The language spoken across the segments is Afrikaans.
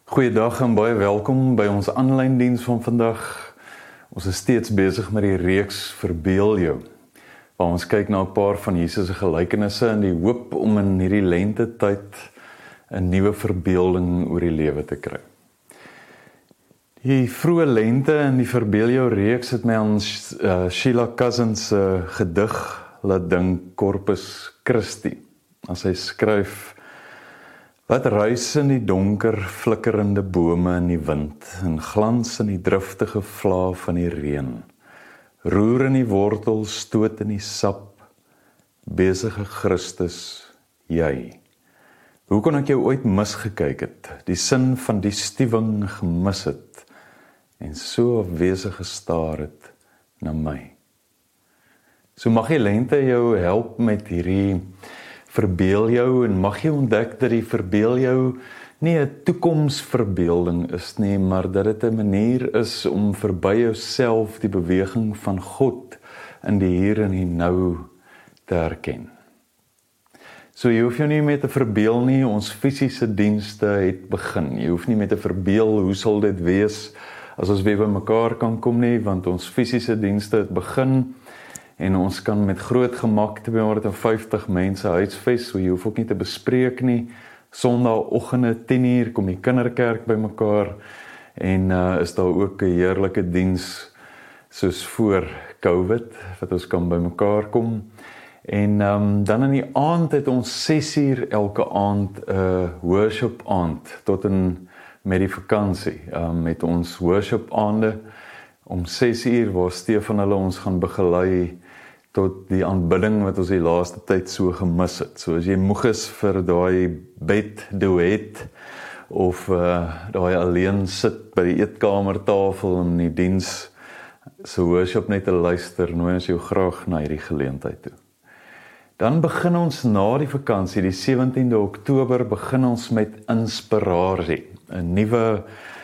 Goeiedag en baie welkom by ons aanlyn diens van vandag. Ons is steeds besig met die reeks Verbeel jou, waar ons kyk na 'n paar van Jesus se gelykenisse in die hoop om in hierdie lentetyd 'n nuwe verbeelding oor die lewe te kry. Die vroeë lente in die Verbeel jou reeks het my aan Sheila Cousins se gedig laat dink, Corpus Christi. As hy skryf: wat ruis in die donker, flikkerende bome in die wind, en glans in die driftige vlae van die reën. Roer in die wortel, stoot in die sap, besige Christus, jy. Hoe kon ek jou ooit misgekyk het, die sin van die stuwing gemis het, en so afwesig gestaar het na my? So mag die lente jou help met hierdie verbeel jou, en mag jy ontdek dat die verbeel jou nie 'n toekomsverbeelding is nie, maar dat dit 'n manier is om verby jouself die beweging van God in die hier en die nou te herken. So jy hoef jou nie met te verbeel nie, ons fisiese dienste het begin. Jy hoef nie met te verbeel, hoe sal dit wees as ons weer by mekaar kan kom nie, want ons fisiese dienste het begin, en ons kan met groot gemak 250 mense huisves, so jy hoef ook nie te bespreek nie. Sondagoggende 10:00 kom die kinderkerk by mekaar, en is daar ook 'n heerlike diens soos voor COVID, wat ons kan by mekaar kom. En dan in die aand het ons 6:00 elke aand 'n worship aand, tot en met die vakansie, met ons worship aande om 6:00, waar Stefan hulle ons gaan begelei tot die aanbidding wat ons die laaste tyd so gemis het. So as jy moeg is vir daai bedduet, of daai alleen sit by die eetkamertafel om die diens se worship net te luister, nooi ons jou graag na hierdie geleentheid toe. Dan begin ons na die vakansie, die 17de Oktober, begin ons met inspirasie, 'n nuwe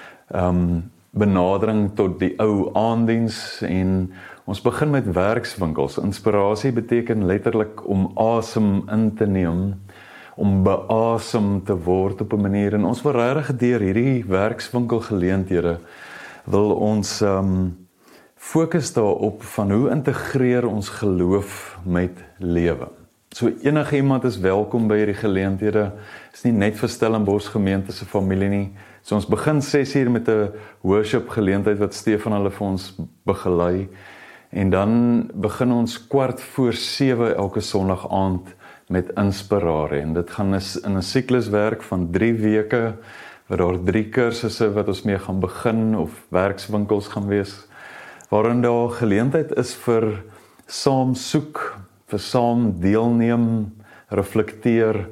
benadering tot die ou aanddiens, en ons begin met werkswinkels. Inspirasie beteken letterlik om asem in te neem, om beasem te word op 'n manier, en ons wil regtig deur hierdie werkswinkelgeleenthede wil ons fokus daarop van hoe integreer ons geloof met lewe. So enige iemand is welkom by hierdie geleenthede, is nie net vir Stellenbosch gemeente se familie nie. So ons begin 6:00 met 'n worship geleentheid wat Stefan hulle vir ons begelei, en dan begin ons 6:15 elke Sondag aand met inspirasie, en dit gaan in 'n siklus werk van 3 weke, waar daar 3 kursusse wat ons mee gaan begin, of werkswinkels gaan wees, waarin daar geleentheid is vir saam soek, vir saam deelneem, reflekteer,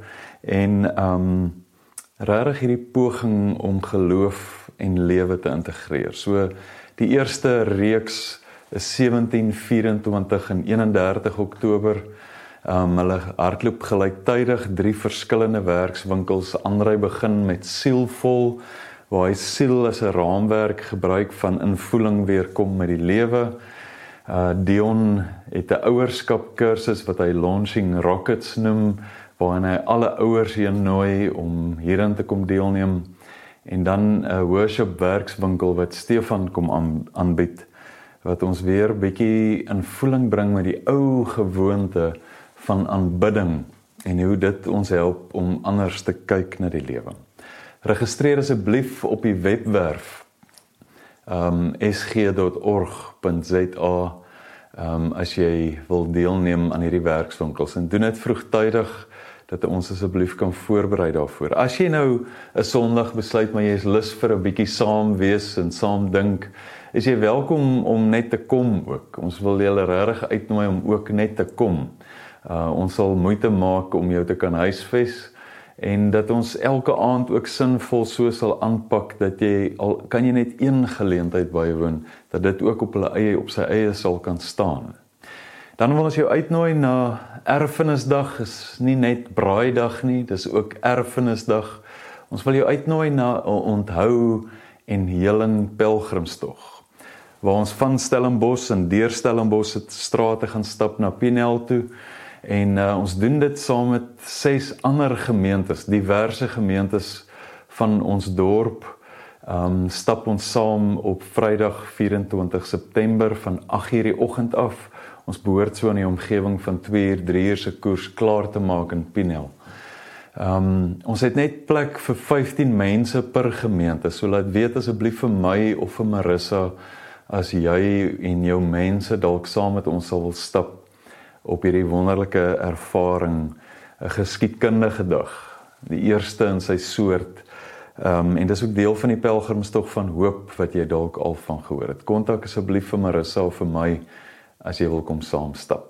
en regtig hierdie poging om geloof en lewe te integreer. So die eerste reeks is 17, 24 en 31 Oktober. Hulle hardloop gelyktydig 3 verskillende werkswinkels. Andrei begin met sielvol, waar hy siel as 'n raamwerk gebruik van invoeling weer kom met die lewe. Dion het 'n ouerskap kursus wat hy Launching Rockets noem, waarin hy alle ouers hier nooi om hierin te kom deelneem, en dan 'n worship werkswinkel wat Stefan kom aanbied, wat ons weer bietjie in voeling bring met die ou gewoonte van aanbidding, en hoe dit ons help om anders te kyk na die lewe. Registreer asseblief op die webwerf sg.org.za as jy wil deelneem aan hierdie werkswinkels, en doen dit vroegtydig, dat ons asseblief kan voorberei daarvoor. As jy nou 'n Sondag besluit, maar jy is lus vir 'n bietjie saam wees en saam dink, is jy welkom om net te kom ook. Ons wil julle regtig uitnooi om ook net te kom. Ons sal moeite maak om jou te kan huisves, en dat ons elke aand ook sinvol so sal aanpak, dat kan jy net een geleentheid bywoon, dat dit ook op sy eie sal kan staan. Dan wil ons jou uitnooi na Erfenisdag, is nie net braaidag nie, dis ook Erfenisdag. Ons wil jou uitnooi na 'n onthou en heling pelgrimstog, waar ons van Stellenbosch en deur Stellenbosch se strate gaan stap na Pinel toe, en ons doen dit saam met 6 ander gemeentes, diverse gemeentes van ons dorp, Stap ons saam op Vrydag 24 September van 8:00 die oggend af. Ons behoort so in die omgewing van 2:00, 3:00 se koers klaar te maak in Pinel. Ons het net plek vir 15 mense per gemeente, so laat weet asseblief vir my of vir Marissa, as jy en jou mense dalk saam met ons sal wil stap op hierdie wonderlike ervaring, 'n geskiedkundige dag, die eerste in sy soort, en dis ook deel van die pelgrimstog van hoop wat jy dalk al van gehoor het. Kontak asseblief vir Marissa of vir my as jy wil kom saamstap.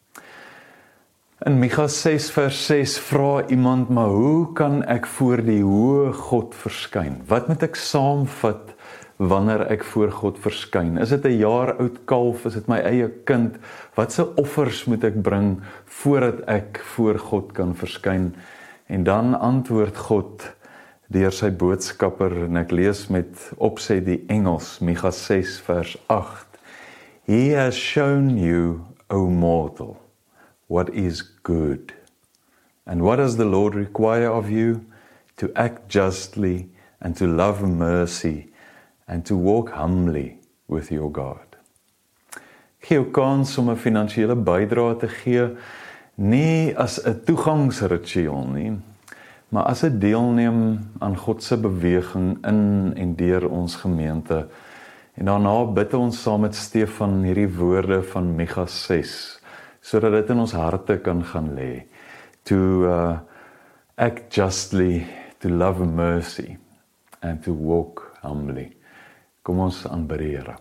In Micha 6 vers 6 vra iemand, maar hoe kan ek voor die hoë God verskyn? Wat moet ek saamvat wanneer ek voor God verskyn? Is dit 'n jaar oud kalf? Is dit my eie kind? Watse offers moet ek bring voordat ek voor God kan verskyn? En dan antwoord God deur sy boodskapper, en ek lees met opset die Engels, Micha 6 vers 8. He has shown you, O mortal, what is good. And what does the Lord require of you? To act justly and to love mercy and to walk humbly with your God. Gee jou kans om 'n finansiële bydrae te gee, nie as 'n toegangsritueel nie, maar as 'n deelneem aan God se beweging in en deur ons gemeente. En daarna bid ons saam met Stefan hierdie woorde van Micha 6, sodat dit in ons harte kan gaan lê. To act justly, to love mercy, and to walk humbly. Kom ons aanbid die Here.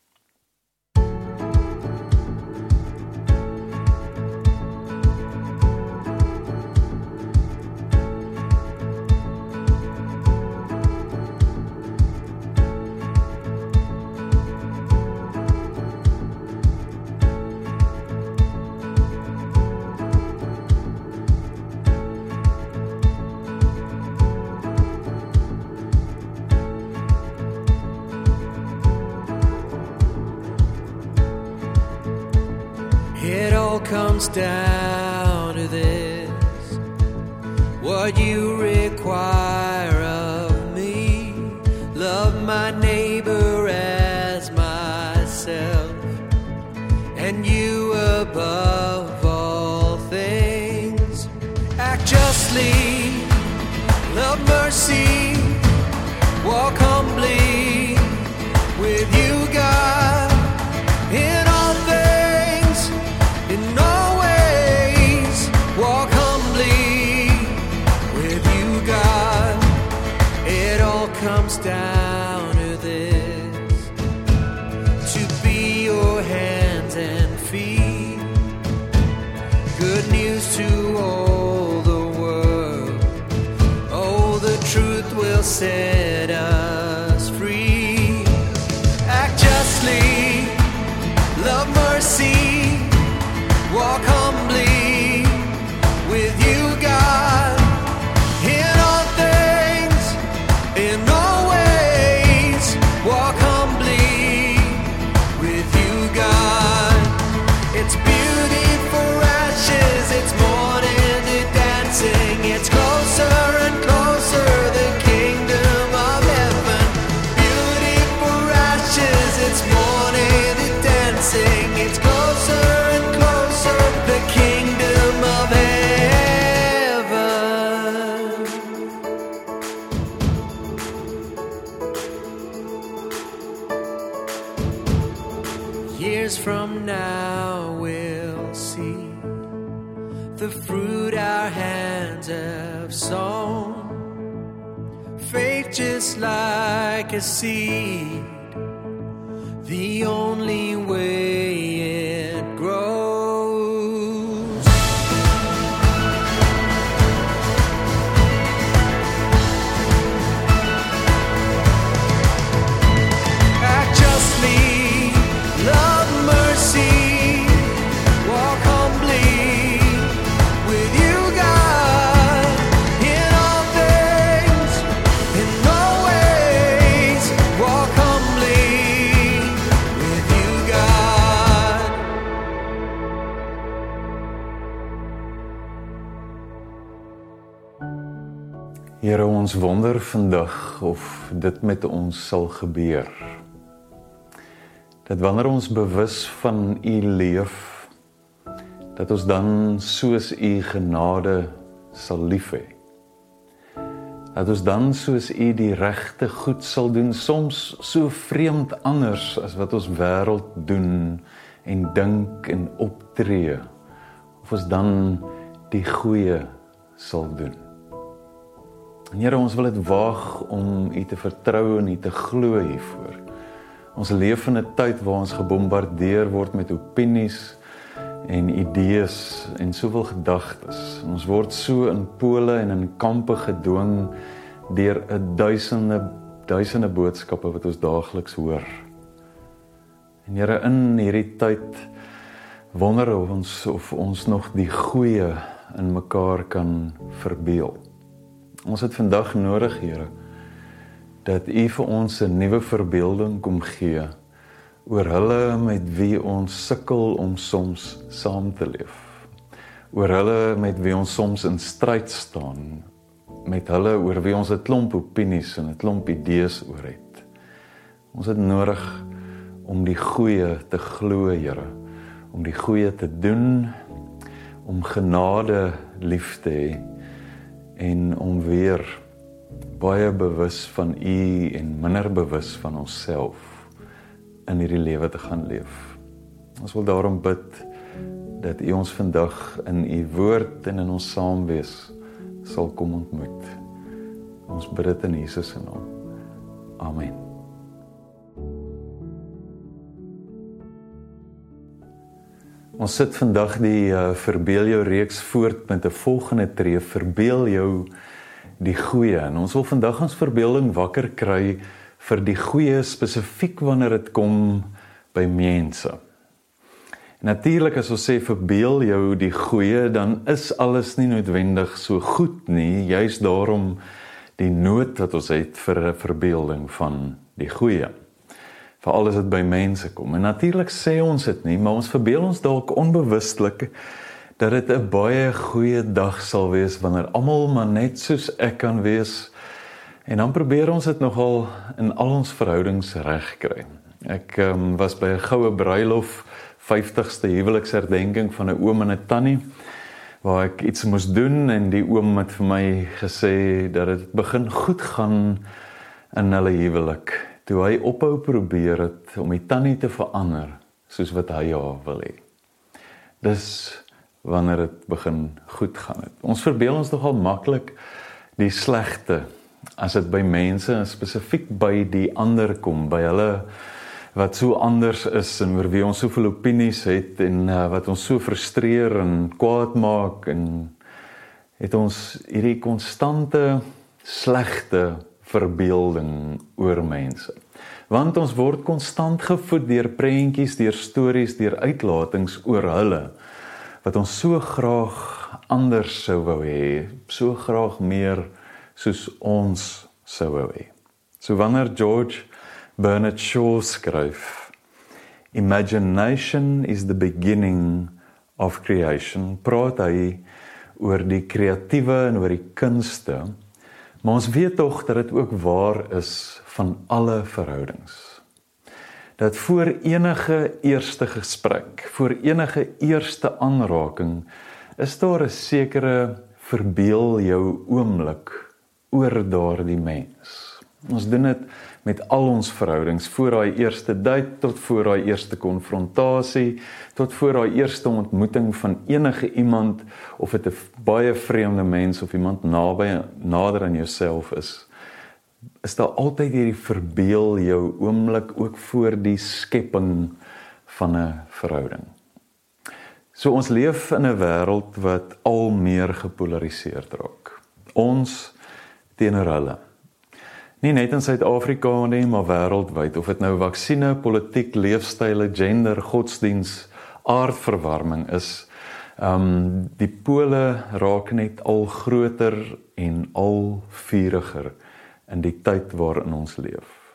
It all comes down to this, what you require of me. Love my neighbor as myself, and you above all things. Act justly, love mercy, walk humbly with you, God, in all things, in all ways. Walk humbly with you, God. It all comes down to this, to be your hands and feet. Good news to all the world. Oh, the truth will set us free. Act justly, love mercy, walk humbly with you, God, in all things, in all ways. Walk humbly with you, God. It's beauty for ashes, it's mourning to dancing. It's closer and closer, the kingdom of heaven. Beauty for ashes, it's mourning to dancing. It's closer and closer, the kingdom of heaven. Years from now we'll see the fruit our hands have sown. Faith just like a seed, the only way it grows. Act justly, love mercy, walk humbly with you, God, in all things, in all ways. Walk humbly with you, God. Here, ons wonder vandag of dit met ons sal gebeur. Dat wanneer ons bewus van U leef, dat ons dan soos U genade sal lief hê. Dat ons dan soos U die regte goed sal doen, soms so vreemd anders as wat ons wêreld doen en dink en optree, of ons dan die goeie sal doen. En Here, ons wil dit waag om U te vertrou en U te glo hiervoor. Ons leef in 'n tyd waar ons gebombardeer word met opinies en idees en soveel gedagtes. En ons word so in pole en in kampe gedwing deur 'n duisende boodskappe wat ons daagliks hoor. En Here, in hierdie tyd wonder ons of ons nog die goeie in mekaar kan verbeel. Ons het vandag nodig, Here, dat U vir ons 'n nuwe verbeelding kom gee oor hulle met wie ons sukkel om soms saam te leef. Oor hulle met wie ons soms in stryd staan. Met hulle oor wie ons 'n klomp opinies en 'n klomp idees oor het. Ons het nodig om die goeie te glo, Here. Om die goeie te doen, om genade lief te hê en om weer baie bewus van U en minder bewus van onsself in hierdie lewe te gaan leef. Ons wil daarom bid dat U ons vandag in U woord en in ons saamwees sal kom ontmoet. Ons bid dit in Jesus se naam. Amen. Ons sit vandag die Verbeel jou reeks voort met 'n volgende tree, Verbeel jou die goeie. En ons wil vandag ons verbeelding wakker kry vir die goeie spesifiek wanneer dit kom by mense. En natuurlik as ons sê verbeel jou die goeie, dan is alles nie noodwendig so goed nie, juist daarom die nood wat ons het vir 'n verbeelding van die goeie. Veral as dit by mense kom. En natuurlik sê ons dit nie, maar ons verbeel ons dalk onbewustelik dat dit 'n baie goeie dag sal wees wanneer almal maar net soos ek kan wees. En dan probeer ons dit nogal in al ons verhoudings regkry. Ek was by 'n goue bruilof, 50ste huweliksherdenking van 'n oom en 'n tannie, waar ek iets moes doen en die oom het vir my gesê dat dit begin goed gaan in hulle huwelik, toe hy ophou probeer het om die tannie te verander soos wat hy haar wil hê. Dis wanneer dit begin goed gaan het. Ons verbeel ons nogal maklik die slegte as dit by mense en spesifiek by die ander kom, by hulle wat so anders is en oor wie ons soveel opinies het en wat ons so frustreer en kwaad maak en het ons hierdie konstante slegte verbeelding oor mense. Want ons word konstant gevoed deur prentjies, deur stories, deur uitlatings oor hulle wat ons so graag anders sou wou hê, so graag meer soos ons sou wou hê. So wanneer George Bernard Shaw skryf, "Imagination is the beginning of creation," praat hy oor die kreatiewe en oor die kunste, maar ons weet tog dat dit ook waar is van alle verhoudings. Dat voor enige eerste gesprek, voor enige eerste aanraking, is daar 'n sekere verbeel jou oomblik oor daardie mens. Ons doen dit met al ons verhoudings, voor daai eerste date, tot voor daai eerste konfrontasie, tot voor daai eerste ontmoeting van enige iemand, of dit 'n baie vreemde mens of iemand nader aan jouself is daar altyd hierdie verbeel jou oomblik ook voor die skepping van 'n verhouding. So ons leef in 'n wêreld wat al meer gepolariseerd raak. Ons teenoor hulle. Nie net in Suid-Afrika nie, maar wêreldwyd, of dit nou vaksine, politiek, leefstyle, gender, godsdiens, aardverwarming is. Die pole raak net al groter en al vuriger in die tyd waarin ons leef.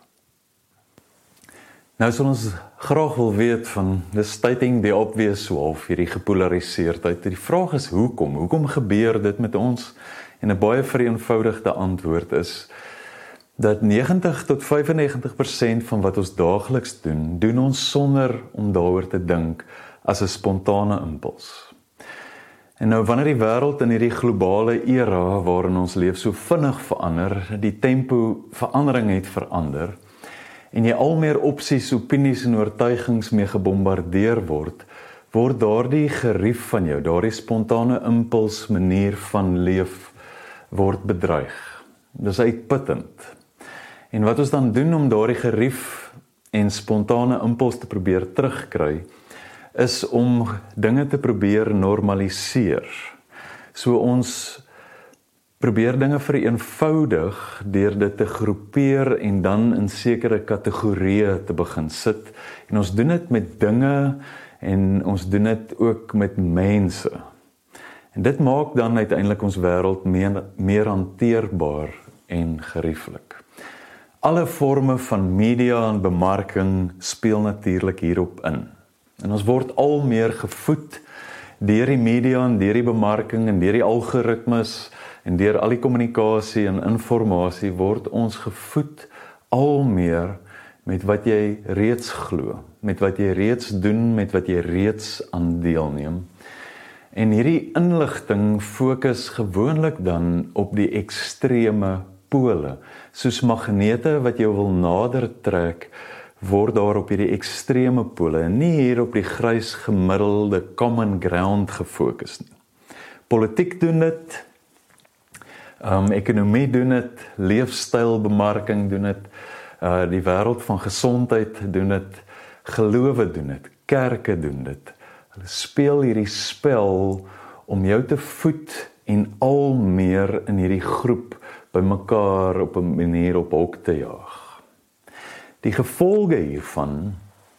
Nou sal ons graag wil weet van, dis stating the obvious, of hierdie gepolariseerdheid. Die vraag is hoekom? Hoekom gebeur dit met ons? En 'n baie vereenvoudigde antwoord is dat 90 tot 95% van wat ons daagliks doen ons sonder om daaroor te dink as 'n spontane impuls. En nou wanneer die wêreld in hierdie globale era waarin ons leef so vinnig verander, die tempo verandering het verander, en jy al meer opsies, opinies en oortuigings mee gebombardeer word daardie gerief van jou, daardie spontane impuls manier van leef word bedreig. Dis uitputtend. En wat ons dan doen om daardie gerief en spontane impuls te probeer terugkry, is om dinge te probeer normaliseer. So ons probeer dinge vereenvoudig deur dit te groepeer en dan in sekere kategorieë te begin sit. En ons doen dit met dinge en ons doen dit ook met mense. En dit maak dan uiteindelik ons wêreld meer hanteerbaar en gerieflik. Alle forme van media en bemarking speel natuurlik hierop in. En ons word al meer gevoed deur die media en deur die bemarking en deur die algoritmes en deur al die kommunikasie en informasie word ons gevoed al meer met wat jy reeds glo, met wat jy reeds doen, met wat jy reeds aan deelneem. En hierdie inligting fokus gewoonlik dan op die ekstreme pole, soos magnete wat jou wil nader trek, word daar op hierdie ekstreme pole, en nie hier op die grys gemiddelde common ground gefokus nie. Politiek doen dit, ekonomie doen dit, leefstylbemarking doen dit, die wêreld van gesondheid doen dit, gelowe doen dit, kerke doen dit. Hulle speel hierdie spel om jou te voed en al meer in hierdie groep by mekaar op 'n manier op hok te jaag. Die gevolge hiervan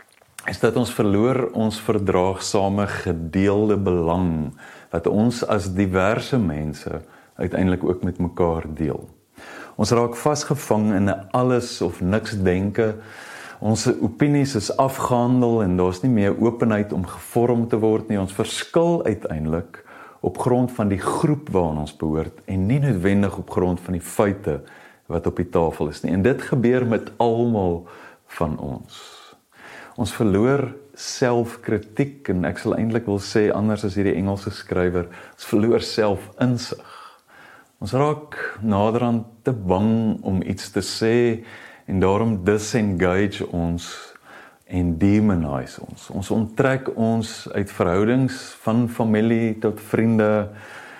is dat ons verloor ons verdraagsame gedeelde belang wat ons as diverse mense uiteindelik ook met mekaar deel. Ons raak vasgevang in 'n alles of niks denke. Ons opinies is afgehandel en daar's nie meer openheid om gevorm te word nie. Ons verskil uiteindelik op grond van die groep waaraan ons behoort en nie noodwendig op grond van die feite wat op die tafel is nie. En dit gebeur met almal van ons. Ons verloor selfkritiek en ek sal eintlik wil sê anders as hierdie Engelse skrywer, ons verloor selfinsig. Ons raak naderhand te bang om iets te sê en daarom disengage ons en demonize ons. Ons onttrek ons uit verhoudings van familie tot vriende,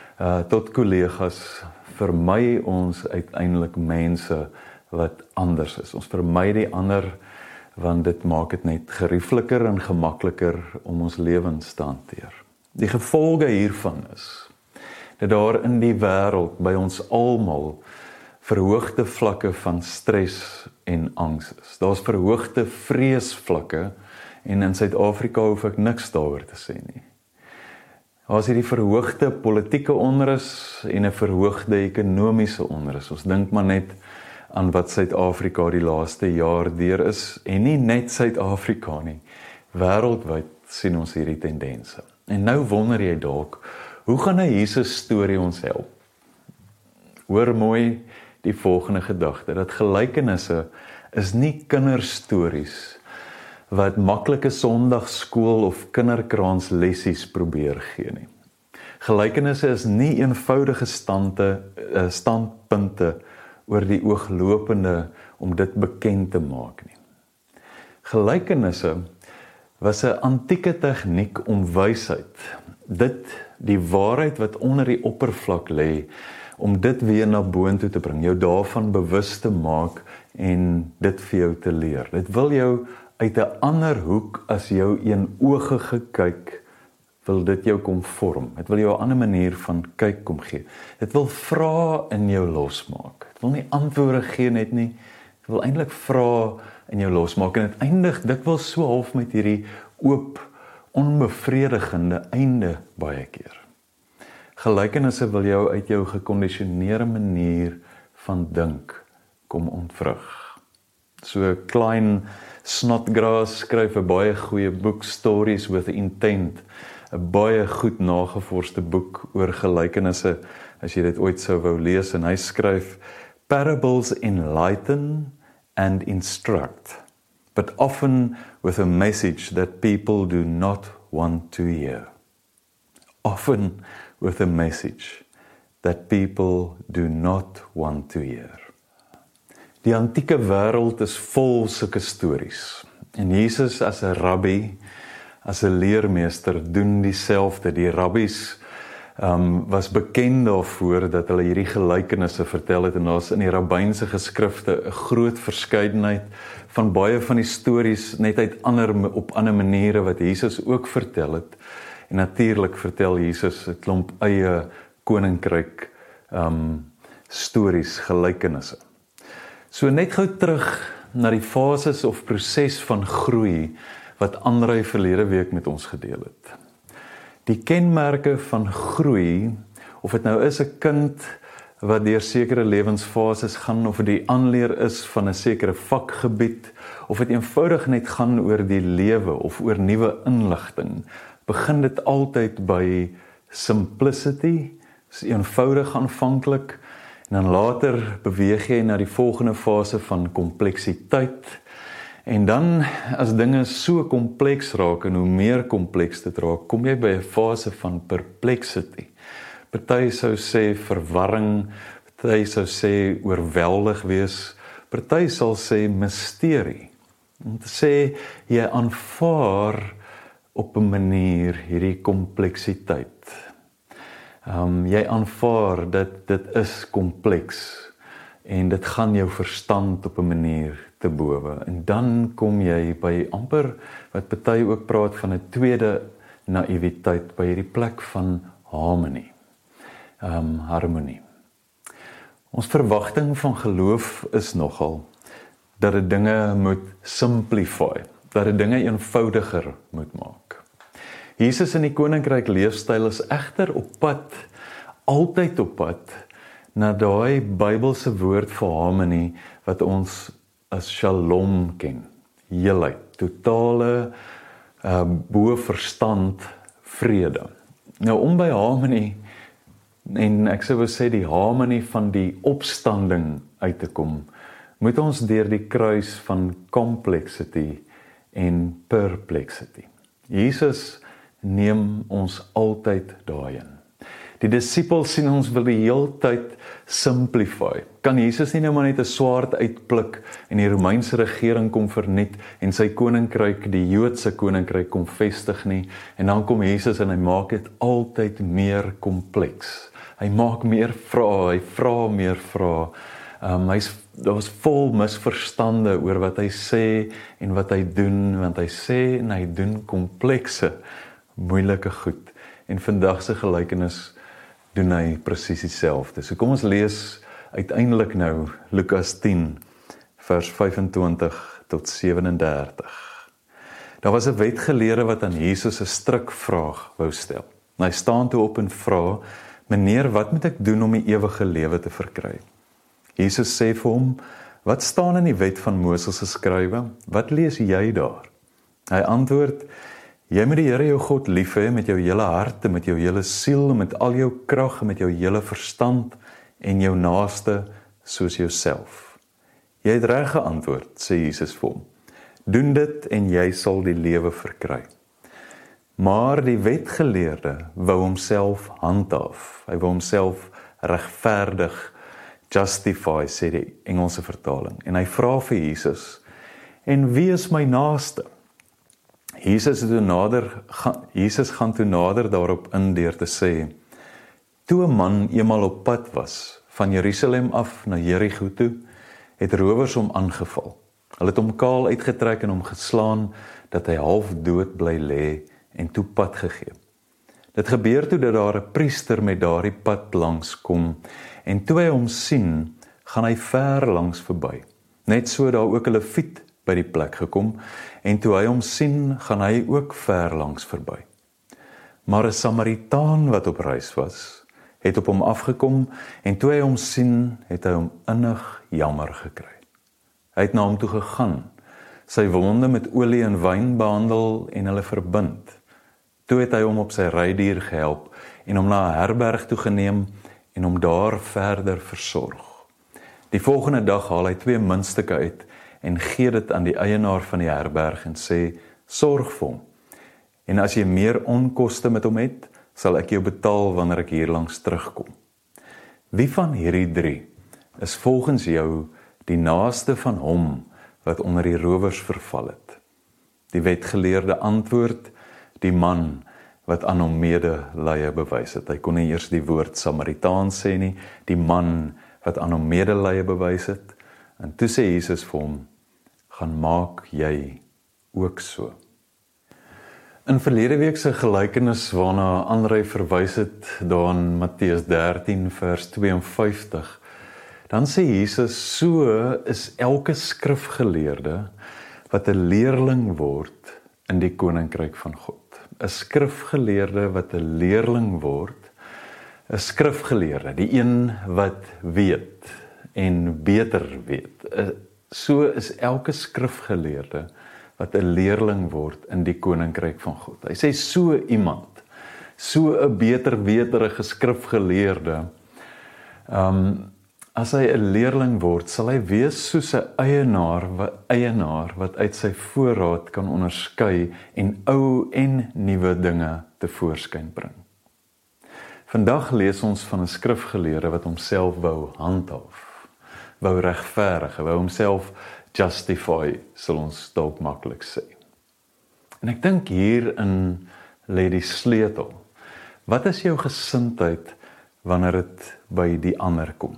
tot kollegas, vermy ons uiteindelik mense wat anders is. Ons vermy die ander want dit maak dit net geriefliker en gemakliker om ons lewens te hanteer. Die gevolge hiervan is dat daar in die wêreld by ons almal verhoogde vlakke van stres en angs is. Daar's verhoogde vreesvlakke en in Suid-Afrika hoef ek niks daaroor te sê nie. Daar's hierdie verhoogde politieke onrus en 'n verhoogde ekonomiese onrus. Ons dink maar net aan wat Suid-Afrika die laaste jaar deur is en nie net Suid-Afrika nie. Wêreldwyd sien ons hierdie tendense. En nou wonder jy dalk, hoe gaan 'n Jesus storie ons help? Hoor mooi die volgende gedagte, dat gelykenisse is nie kinderstories wat maklike Sondagskool of kinderkraans lessies probeer gee nie. Gelykenisse is nie eenvoudige standpunte oor die ooglopende om dit bekend te maak nie. Gelykenisse was 'n antieke tegniek om wysheid, die waarheid wat onder die oppervlak lê, om dit weer na boontoe te bring, jou daarvan bewus te maak en dit vir jou te leer. Dit wil jou uit 'n ander hoek as jou eenoogige kyk, wil dit jou kom vorm. Dit wil jou 'n ander manier van kyk kom gee. Dit wil vrae in jou losmaak. Dit wil nie antwoorde gee net nie. Dit wil eintlik vrae in jou losmaak en dit eindig dikwels so half met hierdie oop, onbevredigende einde baie keer. Gelykenisse wil jou uit jou gekondisioneerde manier van dink kom ontvrug. So Klein Snodgrass skryf 'n baie goeie boek, Stories with Intent, 'n baie goed nagevorsde boek oor gelykenisse, as jy dit ooit sou wou lees, en hy skryf, "Parables enlighten and instruct, but often with a message that people do not want to hear." Often with a message that people do not want to hear. Die antieke wêreld is vol sulke stories. En Jesus as 'n rabbi, as 'n leermeester, doen dieselfde. Die rabbies was bekend daarvoor dat hulle hierdie gelykenisse vertel het, en daar's in die rabbynse geskrifte 'n groot verskeidenheid van baie van die stories net op ander maniere wat Jesus ook vertel het. En natuurlik vertel Jesus 'n klomp eie koninkryk stories, gelykenisse. So net gou terug na die fases of proses van groei wat Andrei verlede week met ons gedeel het. Die kenmerke van groei, of dit nou is 'n kind wat deur sekere lewensfases gaan, of dit die aanleer is van 'n sekere vakgebied, of dit eenvoudig net gaan oor die lewe of oor nuwe inligting, begin dit altyd by simplicity, is eenvoudig aanvanklik, en dan later beweeg jy na die volgende fase van kompleksiteit, en dan as dinge so kompleks raak, en hoe meer kompleks dit raak, kom jy by 'n fase van perplexity. Party sou sê verwarring, party sou sê oorweldig wees, party sal sê misterie. Om te sê, jy aanvaar op 'n manier hierdie kompleksiteit. Jy aanvaar dat dit is kompleks, en dit gaan jou verstand op 'n manier te bowe. En dan kom jy by amper, wat party ook praat van 'n tweede naïwiteit, by hierdie plek van harmonie. Harmonie. Ons verwagting van geloof is nogal dat dit dinge moet simplify, dat dit dinge eenvoudiger moet maak. Jesus in die koninkryk leefstyl is egter op pad, altyd op pad, na daai Bybelse woord vir harmonie, wat ons as shalom ken, heelheid, totale, bo verstand, vrede. Nou om by harmonie, en ek sou sê die harmonie van die opstanding uit te kom, moet ons deur die kruis van complexity en perplexity. Jesus neem ons altyd daarin. Die disippels sien ons wil die heeltyd simplify. Kan Jesus nie nou maar net 'n swaard uitpluk en die Romeinse regering kom verniet en sy koninkryk, die Joodse koninkryk, kom vestig nie, en dan kom Jesus en hy maak dit altyd meer kompleks. Hy maak meer vrae, hy vra meer vrae. Daar was vol misverstande oor wat hy sê en wat hy doen, want hy sê en hy doen komplekse, moeilike goed. En vandag se gelykenis doen hy presies dieselfde. So kom ons lees uiteindelik nou Lukas 10 vers 25 tot 37. Daar was 'n wetgeleerde wat aan Jesus 'n strikvraag wou stel. En hy staan toe op en vra: "Meneer, wat moet ek doen om die ewige lewe te verkry?" Jesus sê vir hom: "Wat staan in die wet van Moses geskrywe? Wat lees jy daar?" Hy antwoord: "Jy moet die Here jou God lief hê met jou hele hart en met jou hele siel en met al jou krag en met jou hele verstand en jou naaste soos jouself." "Jy het reg geantwoord," sê Jesus vir hom. "Doen dit en jy sal die lewe verkry." Maar die wetgeleerde wou homself handhaaf. Hy wou homself regverdig, justify, sê die Engelse vertaling. En hy vra vir Jesus: "En wie is my naaste?" Jesus gaan toe nader daarop in deur te sê: "Toe 'n man eenmal op pad was van Jerusalem af na Jerigo toe, het rowers hom aangeval. Hulle het hom kaal uitgetrek en hom geslaan dat hy half dood bly lê en toe pad gegee. Dit gebeur toe dat daar 'n priester met daardie pad langs kom, en toe hy hom sien, gaan hy ver langs verby. Net so daar ook 'n leviet by die plek gekom, en toe hy hom sien, gaan hy ook ver langs verby. Maar 'n Samaritaan wat op reis was, het op hom afgekom, en toe hy hom sien, het hy hom innig jammer gekry. Hy het na hom toe gegaan, sy wonde met olie en wyn behandel en hulle verbind. Toe het hy hom op sy rydier gehelp en hom na 'n herberg toe geneem en hom daar verder versorg. Die volgende dag haal hy 2 muntstukke uit en gee dit aan die eienaar van die herberg en sê, sorg vir hom. En as jy meer onkoste met hom het, sal ek jou betaal wanneer ek hierlangs terugkom. Wie van hierdie 3 is volgens jou die naaste van hom wat onder die rowers verval het? Die wetgeleerde antwoord, die man wat aan hom medelee bewys het. Hy kon nie eers die woord Samaritaan sê nie, die man wat aan hom medelee bewys het. En toe sê Jesus vir hom, gaan maak jy ook so. In verlede week se gelykenis waarna Andrei verwys het, daar in Matteus 13 vers 52, dan sê Jesus, so is elke skrifgeleerde wat 'n leerling word in die koninkryk van God. 'n Skrifgeleerde wat 'n leerling word, 'n skrifgeleerde, die een wat weet en beter weet. So is elke skrifgeleerde wat 'n leerling word in die koninkryk van God. Hy sê so iemand, so 'n beter weterige skrifgeleerde, as hy 'n leerling word, sal hy wees soos 'n eienaar wat uit sy voorraad kan onderskei en ou en nuwe dinge tevoorskyn bring. Vandag lees ons van 'n skrifgeleerde wat homself wou handhaaf, wou regverdig, wou homself justify, sal ons dalk maklik sê. En ek dink hierin lê die sleutel. Wat is jou gesindheid wanneer dit by die ander kom?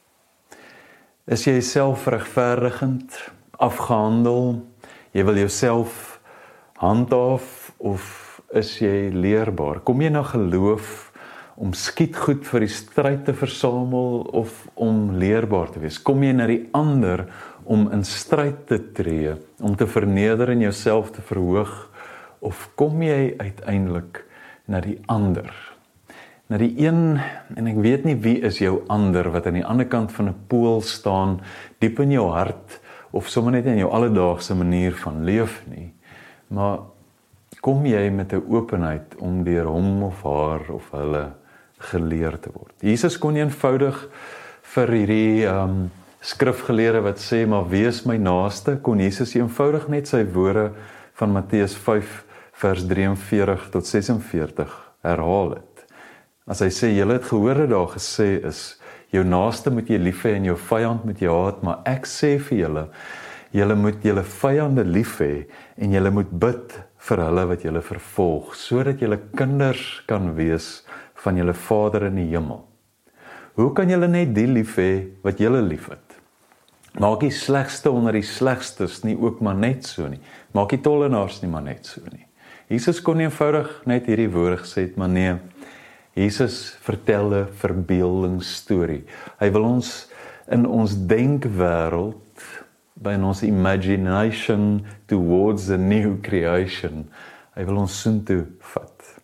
Is jy selfregverdigend, afgehandel, jy wil jouself handhaaf, of is jy leerbaar? Kom jy na geloof om skietgoed vir die stryd te versamel, of om leerbaar te wees? Kom jy na die ander om in stryd te tree, om te verneder en jouself te verhoog, of kom jy uiteindelik na die ander? Na die een, en ek weet nie wie is jou ander, wat aan die ander kant van 'n pool staan, diep in jou hart, of sommer net in jou alledaagse manier van leef nie, maar kom jy met 'n openheid om deur hom of haar of hulle geleer te word? Jesus kon eenvoudig vir hierdie skrifgeleerde wat sê, maar wees my naaste, kon Jesus eenvoudig net sy woorde van Matteus 5 vers 43 tot 46 herhaal het. As hy sê, julle het gehoor dat daar gesê is, jou naaste moet jy lief hê en jou vyand moet jy haat, maar ek sê vir julle, julle moet julle vyande lief hê en julle moet bid vir hulle wat julle vervolg, sodat julle kinders kan wees van julle Vader in die hemel. Hoe kan julle net die lief hê wat julle lief het? Maak die slegste onder die slegstes nie ook maar net so nie. Maak die tollenaars nie maar net so nie. Jesus kon eenvoudig net hierdie woorde gesê het, maar nee, Jesus vertel 'n verbeeldingsstorie. Hy wil ons in ons denkwêreld, by ons imagination towards a new creation, hy wil ons soontoe vat.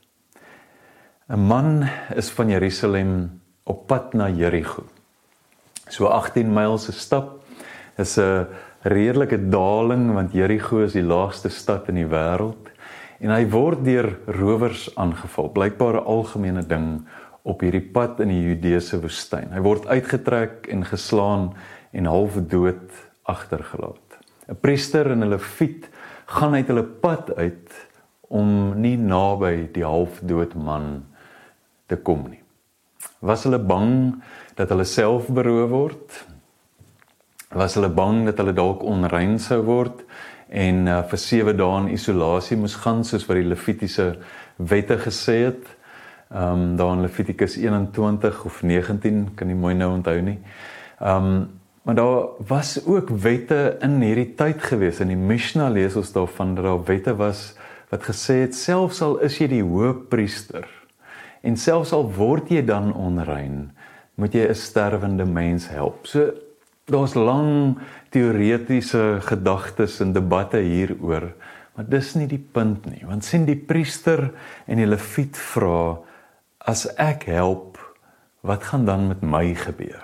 'n Man is van Jerusalem op pad na Jerigo. So 18 myl se stap, is 'n redelike daling, want Jerigo is die laagste stad in die wêreld. En hy word deur rowers aangeval, blykbaar 'n algemene ding op hierdie pad in die Judeese woestyn. Hy word uitgetrek en geslaan en half dood agtergelaat. 'n Priester en 'n leviet gaan uit hulle pad uit om nie naby die halfdood man te kom nie. Was hulle bang dat hulle self beroof word? Was hulle bang dat hulle dalk onrein sou word en vir 7 dae in isolasie moes gaan, soos wat die Levitiese wette gesê het, daar in Levitikus 21 of 19, kan nie mooi nou onthou nie. Maar daar was ook wette in hierdie tyd gewees, in die Mishnah lees ons daarvan, dat daar wette was, wat gesê het, selfs al is jy die hoëpriester, en selfs al word jy dan onrein, moet jy 'n sterwende mens help. So, daar's lang teoretiese gedagtes en debatte hieroor, maar dis nie die punt nie, want sien die priester en die leviet vra, as ek help, wat gaan dan met my gebeur?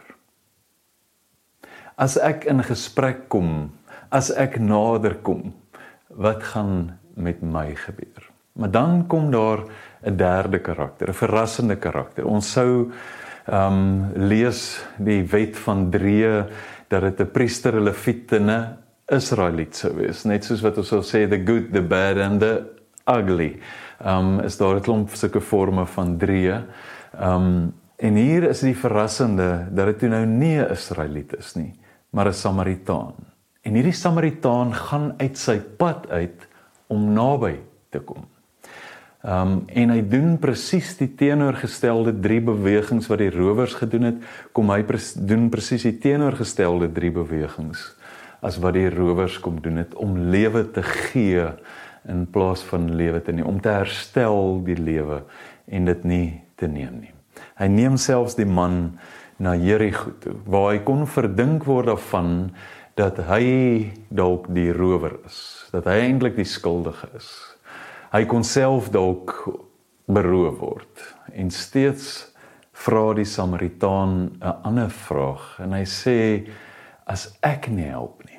As ek in gesprek kom, as ek nader kom, wat gaan met my gebeur? Maar dan kom daar 'n derde karakter, 'n verrassende karakter. Ons sou lees die wet van Drieë, dat dit 'n priester, 'n leviet en 'n Israeliet sou wees. Net soos wat ons sal sê, the good, the bad and the ugly. Is daar 'n klomp sulke forme van Drieë. En hier is die verrassende, dat dit nou nie 'n Israeliet is nie, maar 'n Samaritaan. En hierdie Samaritaan gaan uit sy pad uit om naby te kom. En hy doen presies die teenoorgestelde 3 bewegings wat die rowers gedoen het, kom hy doen presies die teenoorgestelde 3 bewegings as wat die rowers kom doen het, om lewe te gee in plaas van lewe te neem, om te herstel die lewe en dit nie te neem nie. Hy neem selfs die man na Jerigo toe, waar hy kon verdink word daarvan dat hy dalk die rower is, dat hy eintlik die skuldige is. Hy kon self dalk beroof word. En steeds vra die Samaritaan 'n ander vraag, en hy sê, as ek nie help nie,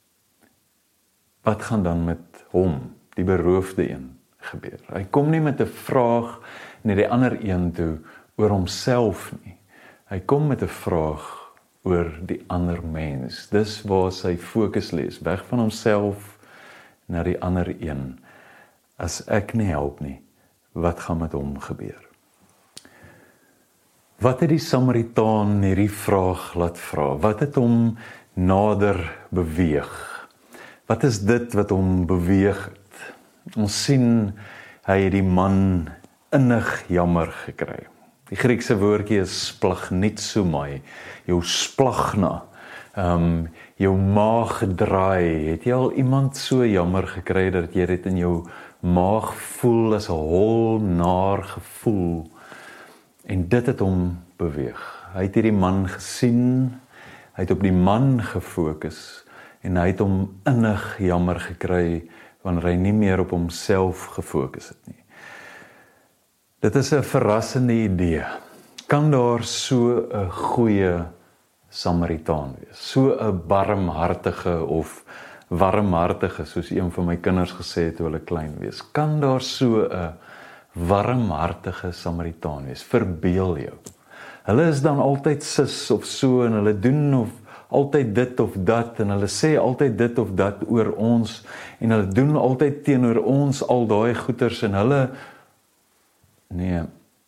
wat gaan dan met hom, die beroofde een, gebeur? Hy kom nie met 'n vraag na die ander een toe oor homself nie. Hy kom met 'n vraag oor die ander mens. Dis waar sy fokus lê, weg van homself na die ander een. As ek nie help nie, wat gaan met hom gebeur? Wat het die Samaritaan hierdie vraag laat vra? Wat het hom nader beweeg? Wat is dit wat hom beweeg het? Ons sien, hy het die man innig jammer gekry. Die Griekse woordjie is splagnitsomai, jou splagna, jou maag draai. Het jy al iemand so jammer gekry dat jy dit in jou maag voel as 'n hol, naar gevoel? En dit het hom beweeg. Hy het hierdie man gesien, hy het op die man gefokus, en hy het hom innig jammer gekry, wanneer hy nie meer op homself gefokus het nie. Dit is 'n verrassende idee. Kan daar so 'n goeie Samaritaan wees? So 'n barmhartige of warmhartige, soos een van my kinders gesê het toe hulle klein wees. Kan daar so 'n warmhartige Samaritaan wees? Verbeel jou. Hulle is dan altyd sis of so, en hulle doen of altyd dit of dat, en hulle sê altyd dit of dat oor ons, en hulle doen altyd teenoor ons al daai goeters, en hulle, nee,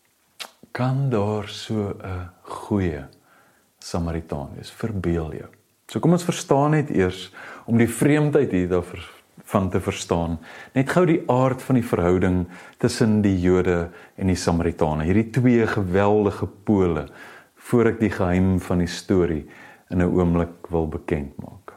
kan daar so 'n goeie Samaritaan wees? Verbeel jou. So kom ons verstaan net eers, om die vreemdheid hier daarvan te verstaan, net gou die aard van die verhouding tussen die Jode en die Samaritane, hierdie 2 geweldige pole, voor ek die geheim van die storie in 'n oomblik wil bekend maak.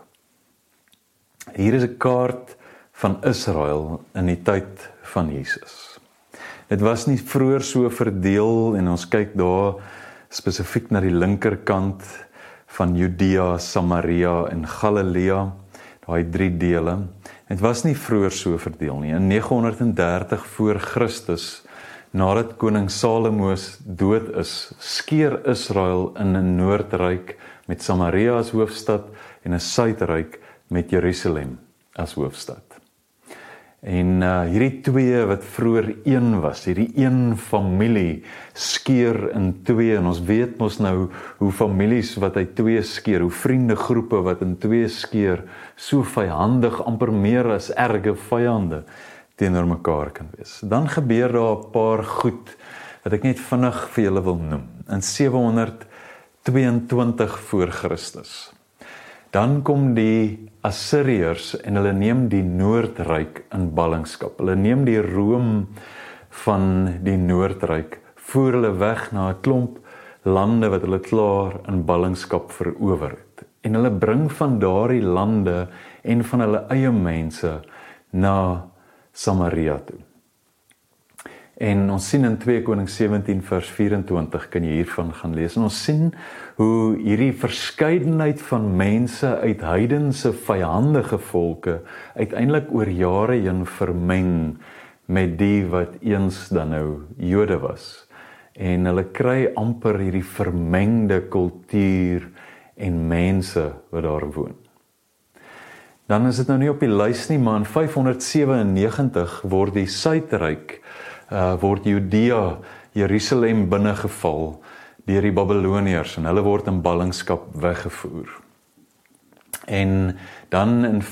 Hier is 'n kaart van Israel in die tyd van Jesus. Dit was nie vroeër so verdeel, en ons kyk daar spesifiek na die linkerkant van Judea, Samaria en Galilea, daai 3 dele. Dit was nie vroeër so verdeel nie. In 930 voor Christus, nadat koning Salomo dood is, skeer Israel in 'n noordryk met Samaria as hoofstad en 'n suidryk met Jerusalem as hoofstad. En hierdie 2 wat vroeër een was, hierdie een familie skeer in 2, en ons weet mos nou hoe families wat uit 2 skeer, hoe vriendegroepe wat in 2 skeer, so vyhandig, amper meer as erge vyande teenoor mekaar kan wees. Dan gebeur daar 'n paar goed wat ek net vinnig vir julle wil noem. In 722 voor Christus. Dan kom die Assiriërs en hulle neem die Noordryk in ballingskap. Hulle neem die room van die Noordryk, voer hulle weg na 'n klomp lande wat hulle klaar in ballingskap verower het. En hulle bring van daardie lande en van hulle eie mense na Samaria toe. En ons sien in 2 Konings 17 vers 24 kan jy hiervan gaan lees. En ons sien hoe hierdie verskeidenheid van mense uit heidense vyhandige volke uiteindelik oor jare heen vermeng met die wat eens dan nou Jode was. En hulle kry amper hierdie vermengde kultuur en mense wat daar woon. dan is dit nou nie op die lys nie, maar in 597 word die Suidryk, word Judea, Jerusalem binnengeval deur die Babyloniërs en hulle word in ballingskap weggevoer. En dan in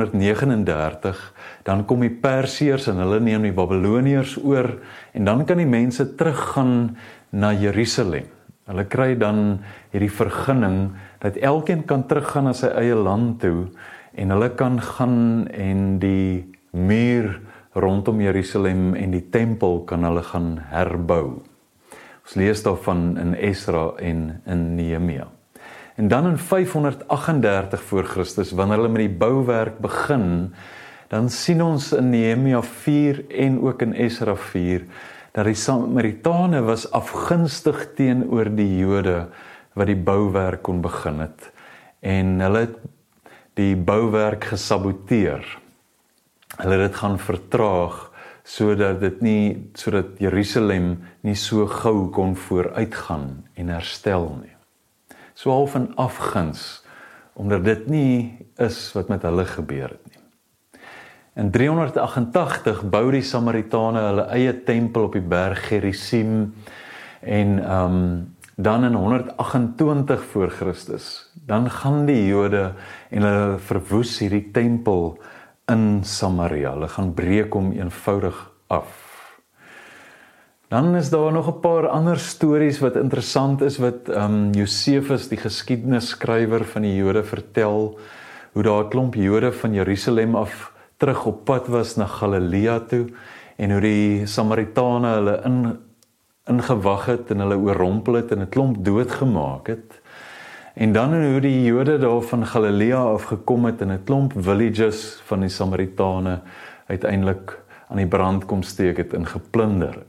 539, dan kom die Persiërs en hulle neem die Babyloniërs oor en dan kan die mense teruggaan na Jerusalem. Hulle kry dan hierdie vergunning dat elkeen kan teruggaan na sy eie land toe en hulle kan gaan en die muur rondom Jerusalem en die tempel kan hulle gaan herbou. Ons lees daarvan in Esra en in Nehemia. En dan in 538 voor Christus, wanneer hulle met die bouwerk begin, dan sien ons in Nehemia 4 en ook in Esra 4, dat die Samaritane was afgunstig teenoor die Jode wat die bouwerk kon begin het. En hulle het die bouwerk gesaboteer. Hulle het dit gaan vertraag, sodat Jerusalem nie so gou kon vooruitgaan en herstel nie. So half in afguns, omdat dit nie is wat met hulle gebeur het nie. In 388 bou die Samaritane hulle eie tempel op die berg Gerizim en dan in 128 voor Christus, dan gaan die Jode en hulle verwoes hierdie tempel in Samaria. Hulle gaan breek hom eenvoudig af. Dan is daar nog 'n paar ander stories wat interessant is, wat Josefus, die geskiedenisskrywer van die Jode, vertel, hoe daar 'n klomp Jode van Jerusalem af terug op pad was na Galilea toe, en hoe die Samaritane hulle ingewag het en hulle oorrompel het en 'n klomp doodgemaak het. En dan hoe die Jode daar van Galilea afgekom het en 'n klomp villages van die Samaritane uiteindelik aan die brand kom steek het en geplunder het.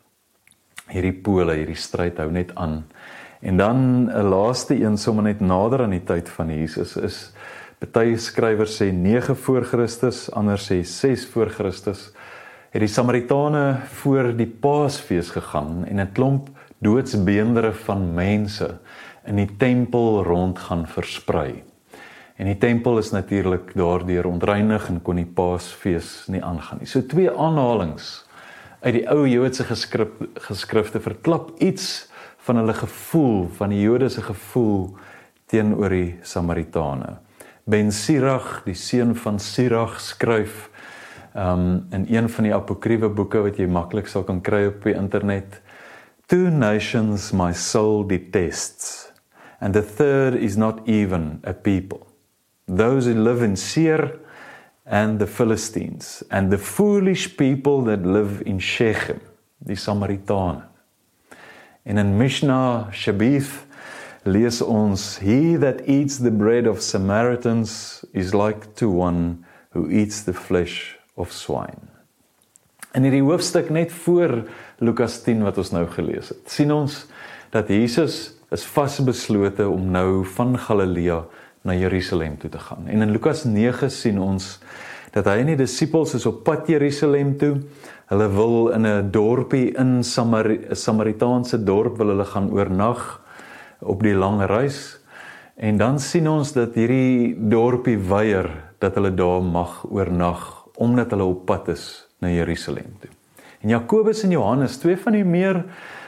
Hierdie pole, hierdie stryd hou net aan. En dan 'n laaste een, sommer net nader aan die tyd van Jesus, is party skrywers sê 9 voor Christus, ander sê 6 voor Christus, het die Samaritane voor die Paasfees gegaan en 'n klomp doodsbeendere van mense in die tempel rond gaan versprei. En die tempel is natuurlik daardeur ontreinig en kon die Paasfees nie aangaan nie. So 2 aanhalings uit die ou Joodse geskrifte verklap iets van hulle gevoel, van die Jode se gevoel teenoor die Samaritane. Ben Sirach, die seun van Sirach, skryf in een van die apokriewe boeke wat jy maklik sal kan kry op die internet: "Two nations my soul detests, and the third is not even a people. Those who live in Seir and the Philistines, and the foolish people that live in Shechem," die Samaritane. En in Mishnah Shabith lees ons: "He that eats the bread of Samaritans is like to one who eats the flesh of swine." In hierdie hoofstuk net voor Lukas 10 wat ons nou gelees het, sien ons dat Jesus is vasbeslote om nou van Galilea na Jerusalem toe te gaan. En in Lukas 9 sien ons dat hy en die disippels is op pad Jerusalem toe. Hulle wil in 'n dorpie in 'n Samaritaanse dorp wil hulle gaan oornag op die lang reis. En dan sien ons dat hierdie dorpie weier dat hulle daar mag oornag, omdat hulle op pad is na Jerusalem toe. En Jakobus en Johannes, 2 van die meer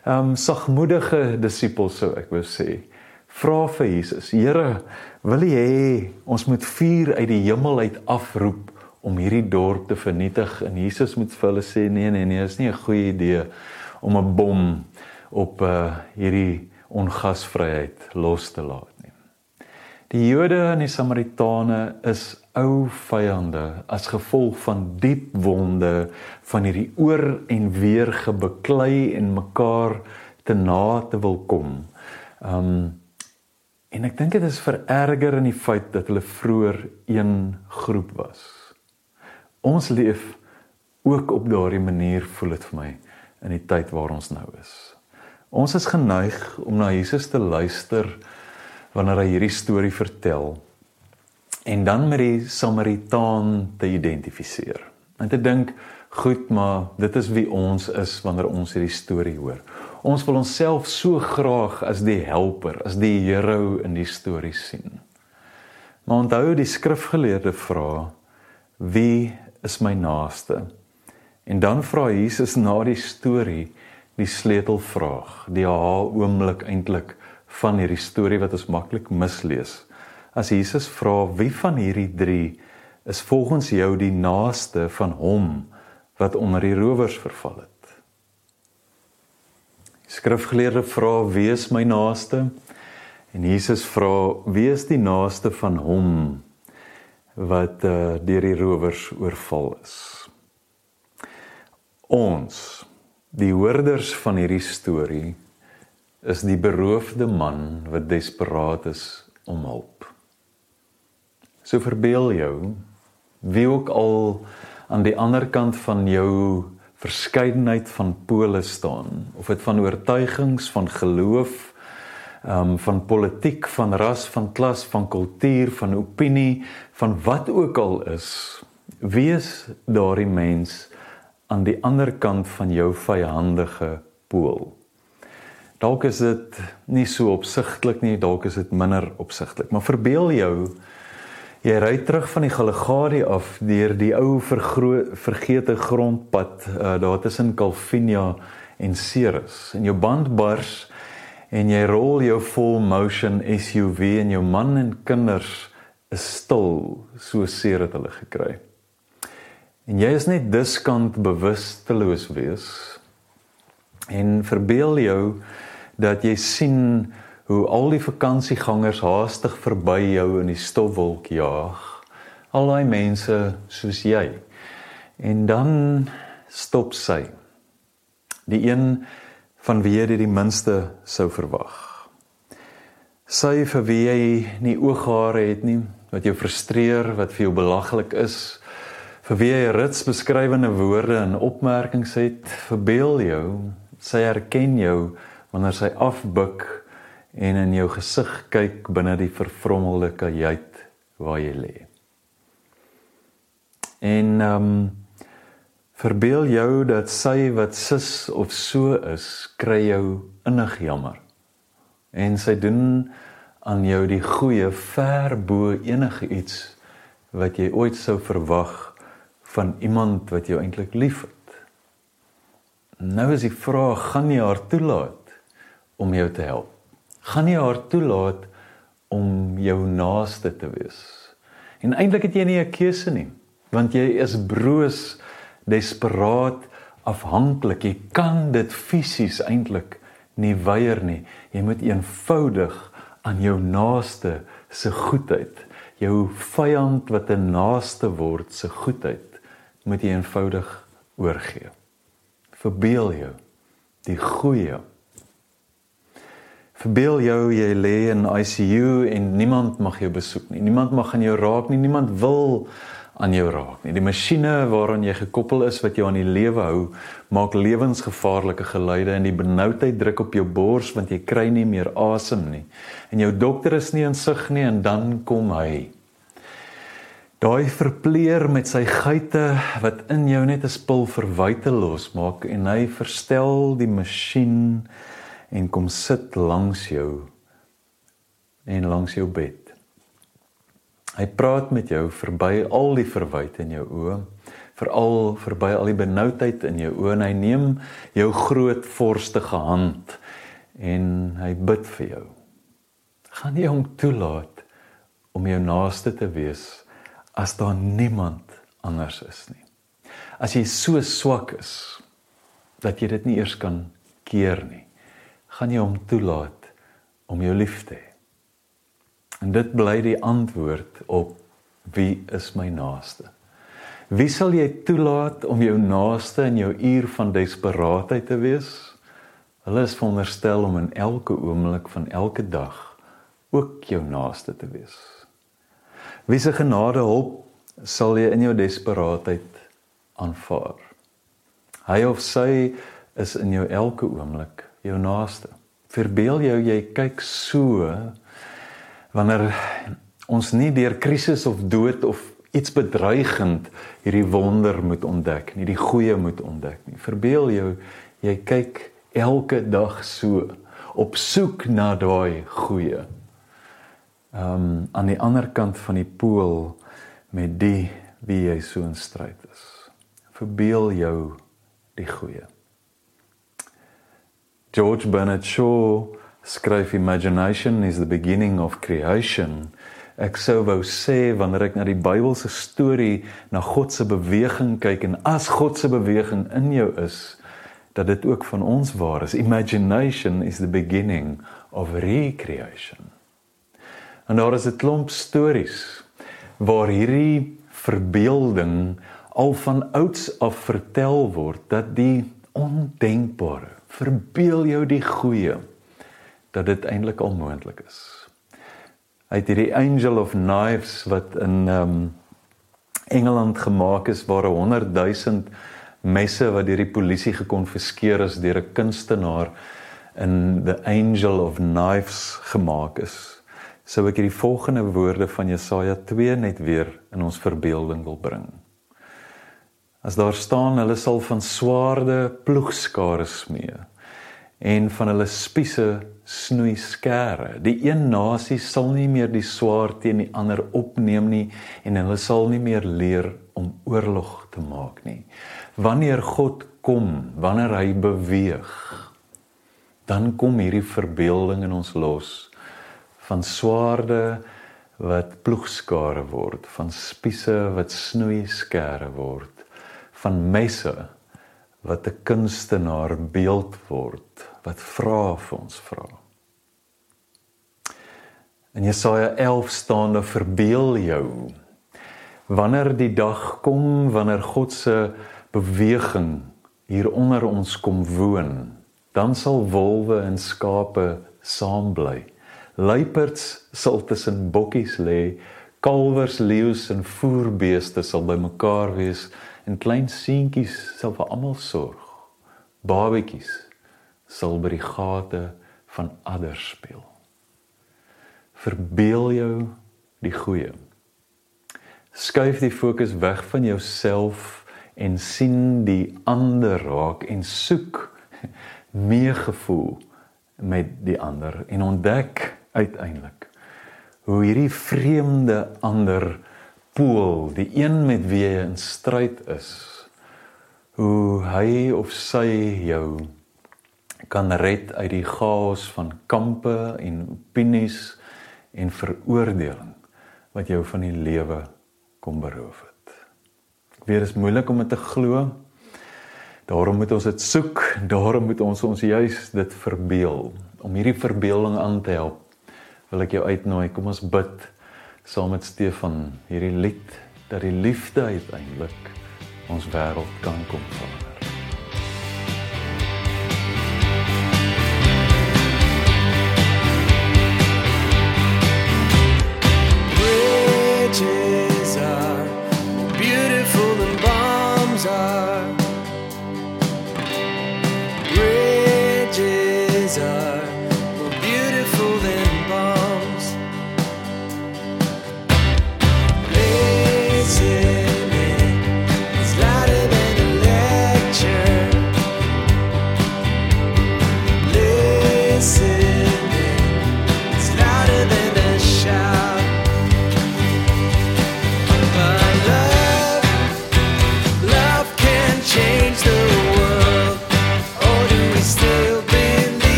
sagmoedige disippels, sou ek wou sê, vra vir Jesus: "Here, wil U hê ons moet vuur uit die hemel uit afroep om hierdie dorp te vernietig?" En Jesus moet vir hulle sê: nee, is nie 'n goeie idee om 'n bom op hierdie ongasvryheid los te laat nie. Die Jode en die Samaritane is ou vyande as gevolg van diep wonde van hierdie oor en weer gebeklei en mekaar te na te wil kom. En ek dink dit is vererger in die feit dat hulle vroeër een groep was. Ons leef ook op daardie manier, voel dit vir my, in die tyd waar ons nou is. Ons is geneig om na Jesus te luister wanneer hy hierdie storie vertel en dan met die Samaritaan te identifiseer. En te dink, goed, maar dit is wie ons is wanneer ons hierdie storie hoor. Ons wil onsself so graag as die helper, as die hero in die storie sien. Maar onthou die skrifgeleerde vra, wie is my naaste? En dan vra Jesus na die storie die sleutelvraag, die aha-oomblik eintlik van hierdie storie wat ons maklik mislees. As Jesus vra, wie van hierdie drie is volgens jou die naaste van hom wat onder die rowers verval het? Die skrifgeleerde vra, wie is my naaste? En Jesus vra, wie is die naaste van hom wat deur die rowers oorval is? Ons, die hoorders van hierdie storie, is die beroofde man wat desperaat is om hulp. So verbeel jou, wie ook al aan die ander kant van jou verskeidenheid van pole staan, of dit van oortuigings, van geloof, van politiek, van ras, van klas, van kultuur, van opinie, van wat ook al is, wees daardie mens aan die ander kant van jou vyhandige pool. Dalk is dit nie so opsigtelik nie, dalk is dit minder opsigtelik, maar verbeel jou, jy ry terug van die Galligadi af deur die ou vergete grondpad daar tussen Calvinia en Ceres, en jou band bars en jy rol jou full motion SUV en jou man en kinders is stil, so seer het hulle gekry. En jy is net diskant bewusteloos wees en verbeel jou dat jy sien hoe al die vakansiegangers haastig verby jou in die stofwolk jaag, al die mense soos jy. En dan stop sy, die een van wie jy die minste sou verwag. Sy vir wie jy nie ooghare het nie, wat jou frustreer, wat vir jou belaglik is, vir wie jy rits beskrywende woorde en opmerkings het, verbeel jou, sy herken jou wanneer sy afbuk en in jou gesig kyk binne die vervrommelde kajuit waar jy lê. En verbeel jou dat sy wat sis of so is, kry jou innig jammer. En sy doen aan jou die goeie ver bo enige iets wat jy ooit sou verwag van iemand wat jou eintlik lief het. Nou is die vraag, gaan jy haar toelaat om jou te help? Gaan jy haar toelaat om jou naaste te wees? En eintlik het jy nie 'n keuse nie, want jy is broos, desperaat, afhanklik. Jy kan dit fisies eintlik nie weier nie. Jy moet eenvoudig aan jou naaste se goedheid, jou vyand wat 'n naaste word se goedheid, moet jy eenvoudig oorgee. Verbeel jou die goeie. Verbeel jou, jy lê in ICU en niemand mag jou besoek nie. Niemand mag aan jou raak nie, niemand wil aan jou raak nie. Die masjiene waaraan jy gekoppel is wat jou aan die lewe hou, maak lewensgevaarlike geluide en die benoudheid druk op jou bors want jy kry nie meer asem nie. En jou dokter is nie in sig nie en dan kom hy. Daai verpleer met sy geite wat in jou net 'n spul verwyte losmaak en hy verstel die masjien en kom sit langs jou en langs jou bed. Hy praat met jou verby al die verwyte in jou oë, veral verby al die benoudheid in jou oë en hy neem jou groot vorstige hand en hy bid vir jou. Gaan jy hom toelaat om jou naaste te wees as daar niemand anders is nie? As jy so swak is dat jy dit nie eers kan keer nie, gaan jy hom toelaat om jou lief te hê. En dit bly die antwoord op wie is my naaste. Wie sal jy toelaat om jou naaste in jou uur van desperaatheid te wees? Hulle is veronderstel om in elke oomblik van elke dag ook jou naaste te wees. Wie se genade hulp sal jy in jou desperaatheid aanvaar? Hy of sy is in jou elke oomblik jou naaste. Verbeel jou, jy kyk so, wanneer ons nie deur krisis of dood of iets bedreigend hierdie wonder moet ontdek nie, die goeie moet ontdek nie. Verbeel jou, jy kyk elke dag so, op soek na daai goeie. aan die ander kant van die pool met die wie jy so in stryd is. Verbeel jou die goeie. George Bernard Shaw skryf imagination is the beginning of creation. Ek sou wou sê, wanneer ek na die Bybelse storie, na God se beweging kyk, en as God se beweging in jou is, dat dit ook van ons waar is. Imagination is the beginning of recreation. En daar is 'n klomp stories, waar hierdie verbeelding al van ouds af vertel word, dat die ondenkbare, verbeel jou die goeie, dat dit eintlik al moontlik is. Uit hierdie Angel of Knives wat in Engeland gemaak is, waar 100,000 messe wat deur die polisie gekonfiskeer is deur 'n kunstenaar in The Angel of Knives gemaak is, sou ek hierdie volgende woorde van Jesaja 2 net weer in ons verbeelding wil bring. As daar staan, hulle sal van swaarde ploegskare smee, en van hulle spiese snoei skere. Die een nasie sal nie meer die swaard teen die ander opneem nie, en hulle sal nie meer leer om oorlog te maak nie. Wanneer God kom, wanneer hy beweeg, dan kom hierdie verbeelding in ons los, van swaarde wat ploegskare word, van spiese wat snoei skere word, van messe wat 'n kunstenaar beeld word, wat vra vir ons vra. In Jesaja 11 staan daar, verbeel jou, wanneer die dag kom, wanneer God se beweging hier onder ons kom woon, dan sal wolwe en skape saam bly. Luiperds sal tussen bokkies lê, kalwers, leeu's en voerbeeste sal bymekaar wees, en klein seentjies sal vir almal sorg. Babetjies sal by die gate van adders speel. Verbeel jou die goeie. Skuif die fokus weg van jouself en sien die ander raak en soek meegevoel met die ander en ontdek uiteindelik hoe hierdie vreemde ander pool, die een met wie jy in stryd is, hoe hy of sy jou kan red uit die chaos van kampe en opinies en veroordeling wat jou van die lewe kom beroof het. Ek weet, dit is moeilik om dit te glo, daarom moet ons dit soek, daarom moet ons juis dit verbeel. Om hierdie verbeelding aan te help, wil ek jou uitnooi, kom ons bid saam met Stefan hierdie lied, dat die liefde uiteindelik ons wêreld kan kom verander. Bridges are more beautiful than bombs are. Bridges are more beautiful than bombs. Listening is louder than electricity.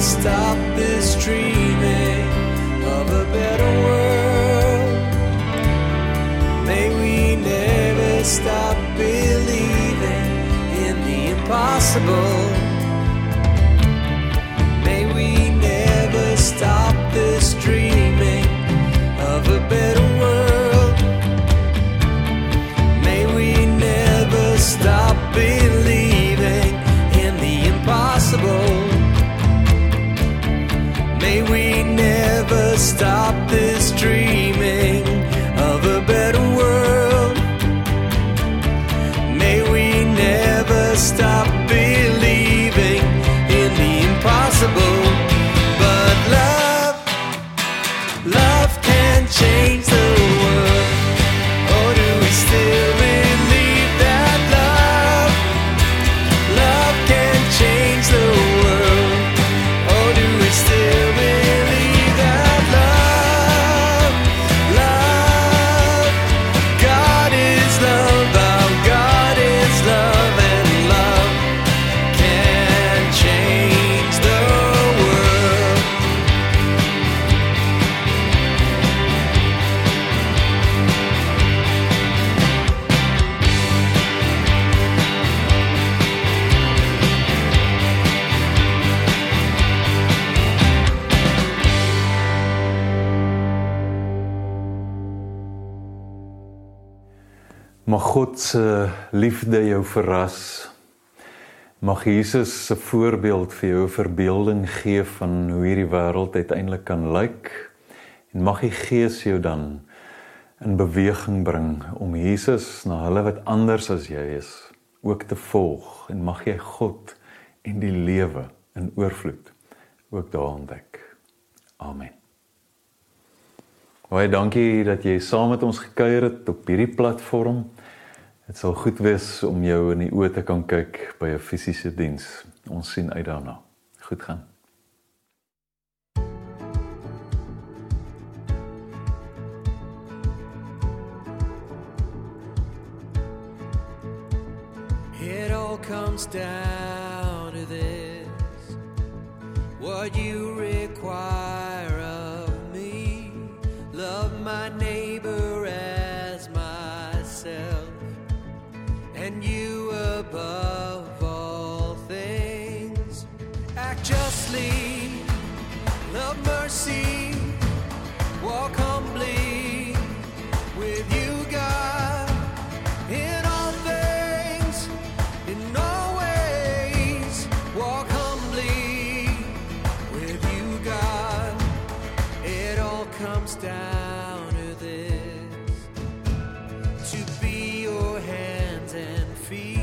stop this dreaming of a better world. May we never stop believing in the impossible. May we never stop this dreaming of a better world. May we never stop believing in the impossible. May we never stop this dreaming of a better world. May we never stop believing in the impossible. But love can change the world. Or do we still believe that love can change the world? Or do we still believe that love, God is love, our God is love, and love can change the world. Mag God se liefde jou verras. Mag Jesus se voorbeeld vir jou 'n verbeelding gee van hoe hierdie wêreld uiteindelik kan lyk. En mag die Gees jou dan in beweging bring om Jesus na hulle wat anders as jy is ook te volg. En mag jy God en die lewe in oorvloed ook daar ontdek. Amen. Baie dankie dat jy saam met ons gekuier het op hierdie platform. Dit sal goed wees om jou in die oë te kan kyk by 'n fisiese diens. Ons sien uit daarna. Goed gaan. It all comes down to this: what you require of me. Love my neighbor as myself, and you above all things. Act justly, love mercy, walk humbly with you, God, in all things, in all ways. Walk humbly with you, God. It all comes down to this: to be your hands and feet,